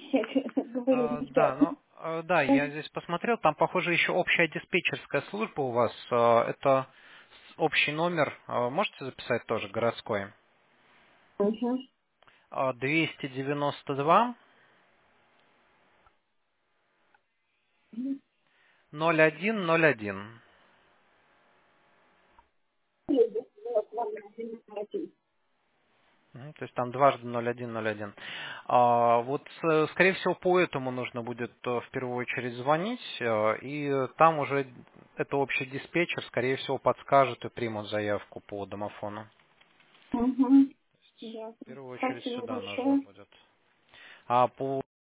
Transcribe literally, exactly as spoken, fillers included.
говорили Э, Да, сейчас. ну, э, да, я здесь посмотрел, там, похоже, еще общая диспетчерская служба у вас. э, Это с- общий номер, э, можете записать тоже, городской? Угу. Э, двести девяносто два ноль один ноль один. Мгм, то есть там дважды ноль один ноль один. А, вот, э, скорее всего, по этому нужно будет э, в первую очередь звонить, э, и там уже это общий диспетчер, скорее всего, подскажет и примут заявку по домофону. Угу. В Ясно. первую очередь Спасибо сюда нужно большое. будет. А по